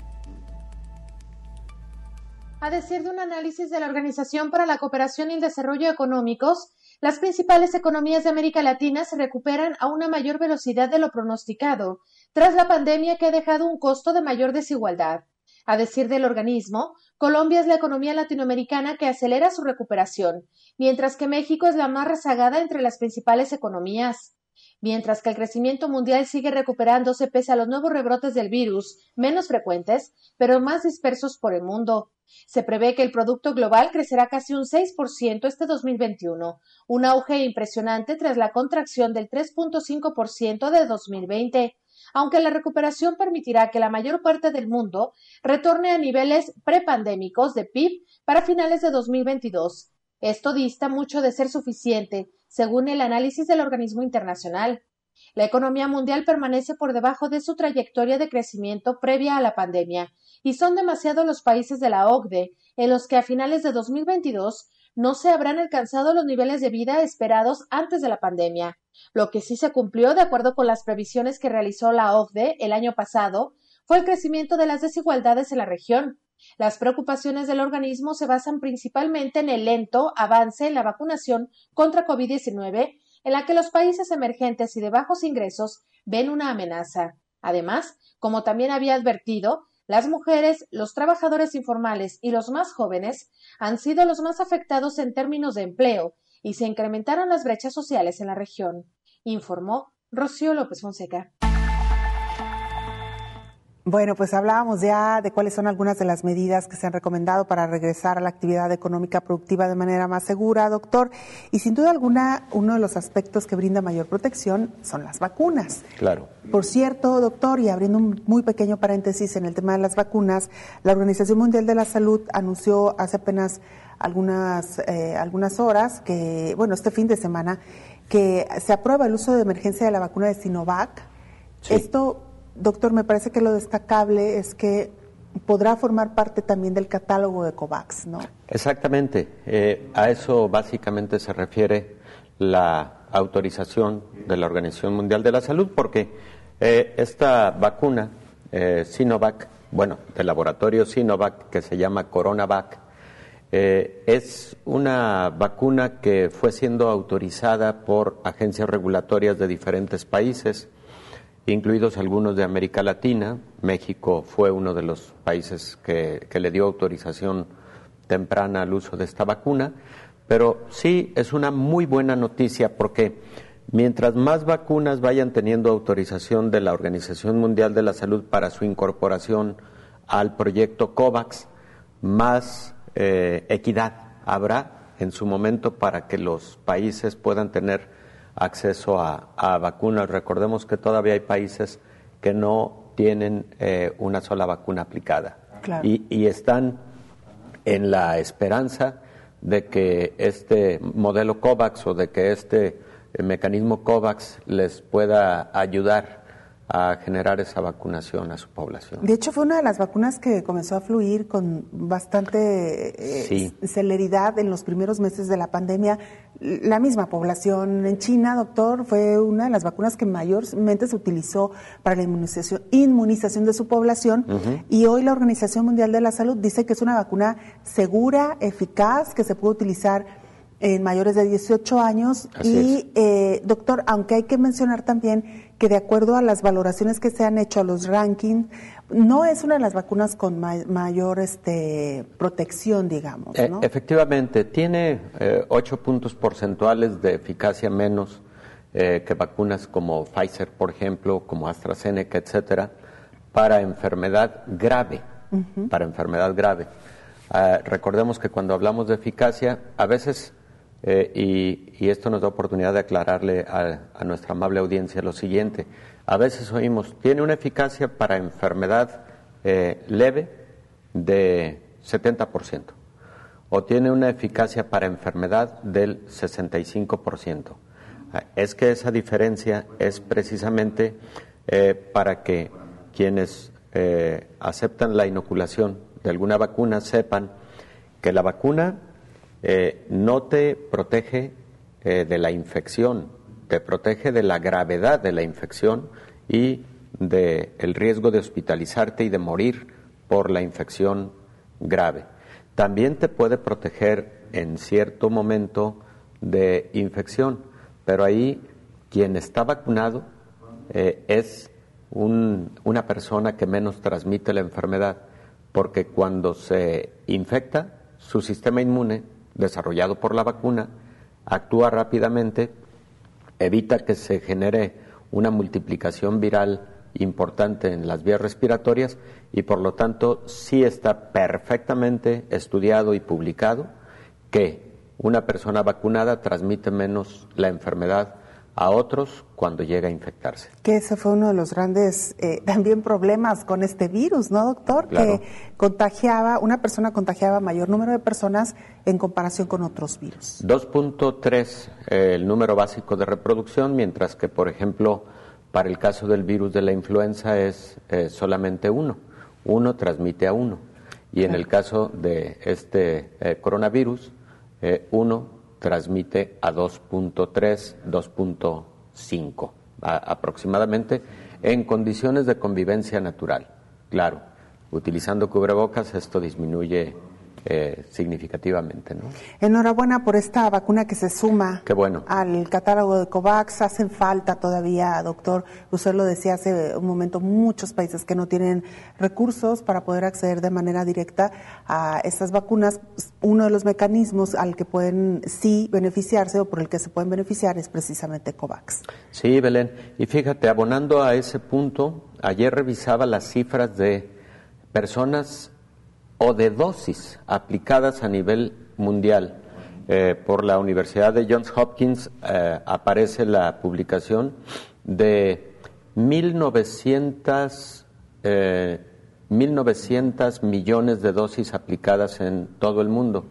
A decir de un análisis de la Organización para la Cooperación y el Desarrollo Económicos, las principales economías de América Latina se recuperan a una mayor velocidad de lo pronosticado, tras la pandemia que ha dejado un costo de mayor desigualdad. A decir del organismo, Colombia es la economía latinoamericana que acelera su recuperación, mientras que México es la más rezagada entre las principales economías. Mientras que el crecimiento mundial sigue recuperándose pese a los nuevos rebrotes del virus, menos frecuentes, pero más dispersos por el mundo. Se prevé que el Producto Global crecerá casi un seis por ciento este dos mil veintiuno, un auge impresionante tras la contracción del tres punto cinco por ciento de dos mil veinte. Aunque la recuperación permitirá que la mayor parte del mundo retorne a niveles prepandémicos de P I B para finales de dos mil veintidós. Esto dista mucho de ser suficiente, según el análisis del organismo internacional. La economía mundial permanece por debajo de su trayectoria de crecimiento previa a la pandemia, y son demasiados los países de la O C D E en los que a finales de dos mil veintidós no se habrán alcanzado los niveles de vida esperados antes de la pandemia. Lo que sí se cumplió de acuerdo con las previsiones que realizó la O C D E el año pasado fue el crecimiento de las desigualdades en la región. Las preocupaciones del organismo se basan principalmente en el lento avance en la vacunación contra COVID diecinueve, en la que los países emergentes y de bajos ingresos ven una amenaza. Además, como también había advertido, las mujeres, los trabajadores informales y los más jóvenes han sido los más afectados en términos de empleo y se incrementaron las brechas sociales en la región, informó Rocío López Fonseca. Bueno, pues hablábamos ya de cuáles son algunas de las medidas que se han recomendado para regresar a la actividad económica productiva de manera más segura, doctor. Y sin duda alguna, uno de los aspectos que brinda mayor protección son las vacunas. Claro. Por cierto, doctor, y abriendo un muy pequeño paréntesis en el tema de las vacunas, la Organización Mundial de la Salud anunció hace apenas algunas, eh, algunas horas que, bueno, este fin de semana, que se aprueba el uso de emergencia de la vacuna de Sinovac. Sí. Esto, doctor, me parece que lo destacable es que podrá formar parte también del catálogo de COVAX, ¿no? Exactamente. Eh, a eso básicamente se refiere la autorización de la Organización Mundial de la Salud, porque eh, esta vacuna, eh, Sinovac, bueno, del laboratorio Sinovac, que se llama CoronaVac, eh, es una vacuna que fue siendo autorizada por agencias regulatorias de diferentes países, incluidos algunos de América Latina. México fue uno de los países que, que le dio autorización temprana al uso de esta vacuna, pero sí es una muy buena noticia porque mientras más vacunas vayan teniendo autorización de la Organización Mundial de la Salud para su incorporación al proyecto COVAX, más eh, equidad habrá en su momento para que los países puedan tener acceso a, a vacunas. Recordemos que todavía hay países que no tienen eh, una sola vacuna aplicada. Claro. y, y están en la esperanza de que este modelo COVAX o de que este eh, mecanismo COVAX les pueda ayudar a generar esa vacunación a su población. De hecho, fue una de las vacunas que comenzó a fluir con bastante eh, sí. celeridad en los primeros meses de la pandemia. La misma población en China, doctor, fue una de las vacunas que mayormente se utilizó para la inmunización, inmunización de su población. Uh-huh. Y hoy la Organización Mundial de la Salud dice que es una vacuna segura, eficaz, que se puede utilizar en mayores de dieciocho años. Así y, eh, doctor, aunque hay que mencionar también que de acuerdo a las valoraciones que se han hecho a los rankings, no es una de las vacunas con ma- mayor este, protección, digamos, ¿no? Eh, efectivamente, tiene eh, ocho puntos porcentuales de eficacia menos eh, que vacunas como Pfizer, por ejemplo, como AstraZeneca, etcétera, para enfermedad grave, uh-huh. para enfermedad grave. Uh, recordemos que cuando hablamos de eficacia, a veces Eh, y, y esto nos da oportunidad de aclararle a, a nuestra amable audiencia lo siguiente. A veces oímos, tiene una eficacia para enfermedad eh, leve de setenta por ciento o tiene una eficacia para enfermedad del sesenta y cinco por ciento. Es que esa diferencia es precisamente eh, para que quienes eh, aceptan la inoculación de alguna vacuna sepan que la vacuna Eh, no te protege eh, de la infección, te protege de la gravedad de la infección y del riesgo de hospitalizarte y de morir por la infección grave. También te puede proteger en cierto momento de infección, pero ahí quien está vacunado eh, es un, una persona que menos transmite la enfermedad, porque cuando se infecta, su sistema inmune desarrollado por la vacuna, actúa rápidamente, evita que se genere una multiplicación viral importante en las vías respiratorias y por lo tanto sí está perfectamente estudiado y publicado que una persona vacunada transmite menos la enfermedad a otros cuando llega a infectarse. Que ese fue uno de los grandes eh, también problemas con este virus, ¿no, doctor? Claro. Que contagiaba, una persona contagiaba mayor número de personas en comparación con otros virus. dos punto tres eh, el número básico de reproducción, mientras que, por ejemplo, para el caso del virus de la influenza es eh, solamente uno. Uno transmite a uno. Y en claro. el caso de este eh, coronavirus, eh, uno transmite a dos punto tres, dos punto cinco aproximadamente en condiciones de convivencia natural. Claro, utilizando cubrebocas esto disminuye eh, significativamente, ¿no? Enhorabuena por esta vacuna que se suma Qué bueno. al catálogo de COVAX. Hacen falta todavía, doctor, usted lo decía hace un momento, muchos países que no tienen recursos para poder acceder de manera directa a estas vacunas. Uno de los mecanismos al que pueden sí beneficiarse o por el que se pueden beneficiar es precisamente COVAX. Sí, Belén. Y fíjate, abonando a ese punto, ayer revisaba las cifras de personas o de dosis aplicadas a nivel mundial. Eh, por la Universidad de Johns Hopkins eh, aparece la publicación de mil novecientos millones de dosis aplicadas en todo el mundo.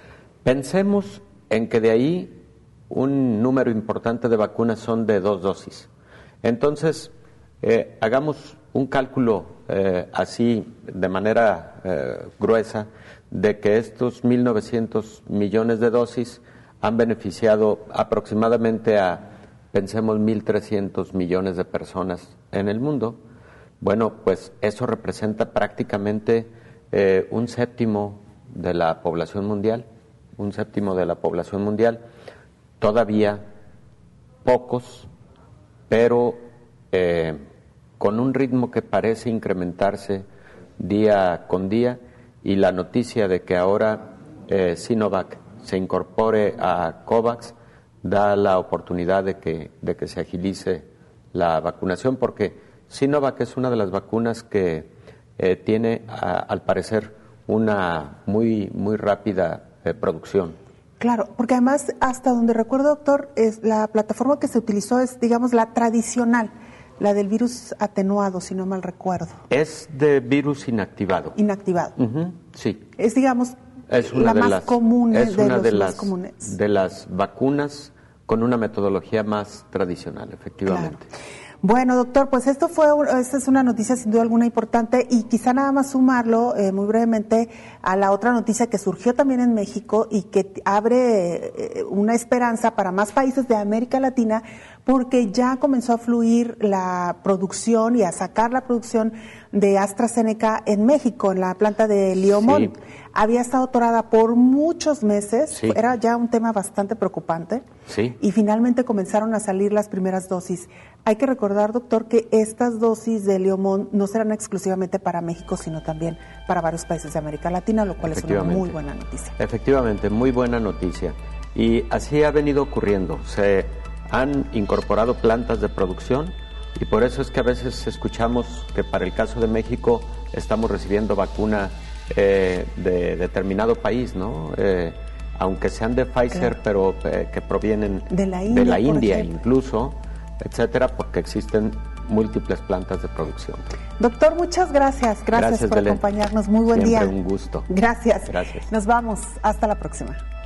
Pensemos en que de ahí un número importante de vacunas son de dos dosis. Entonces, eh, hagamos un cálculo eh, así de manera eh, gruesa de que estos mil novecientos millones de dosis han beneficiado aproximadamente a, pensemos, mil trescientos millones de personas en el mundo. Bueno, pues eso representa prácticamente eh, un séptimo de la población mundial, un séptimo de la población mundial. Todavía pocos, pero eh, con un ritmo que parece incrementarse día con día, y la noticia de que ahora eh, Sinovac se incorpore a COVAX da la oportunidad de que, de que se agilice la vacunación, porque Sinovac es una de las vacunas que eh, tiene, a, al parecer, una muy, muy rápida eh, producción. Claro, porque además, hasta donde recuerdo, doctor, es la plataforma que se utilizó es, digamos, la tradicional, la del virus atenuado, si no mal recuerdo. Es de virus inactivado. Inactivado. Uh-huh, sí. Es, digamos, es una la de más las, común es de una los de más las, comunes. de las vacunas con una metodología más tradicional, efectivamente. Claro. Bueno, doctor, pues esto fue, esta es una noticia sin duda alguna importante, y quizá nada más sumarlo eh, muy brevemente a la otra noticia que surgió también en México y que abre eh, una esperanza para más países de América Latina, porque ya comenzó a fluir la producción y a sacar la producción de AstraZeneca en México, en la planta de Leomont. Sí. Había estado atorada por muchos meses, sí. Era ya un tema bastante preocupante, sí. Y finalmente comenzaron a salir las primeras dosis. Hay que recordar, doctor, que estas dosis de Leomont no serán exclusivamente para México, sino también para varios países de América Latina, lo cual es una muy buena noticia. Efectivamente, muy buena noticia. Y así ha venido ocurriendo. Se han incorporado plantas de producción, y por eso es que a veces escuchamos que para el caso de México estamos recibiendo vacuna eh, de determinado país, ¿no? Eh, aunque sean de Pfizer, claro. pero eh, que provienen de la India, de la India incluso, etcétera, porque existen múltiples plantas de producción. Doctor, muchas gracias. Gracias, gracias por Belén. acompañarnos. Muy buen Siempre día. un gusto. Gracias. Gracias. Nos vamos. Hasta la próxima.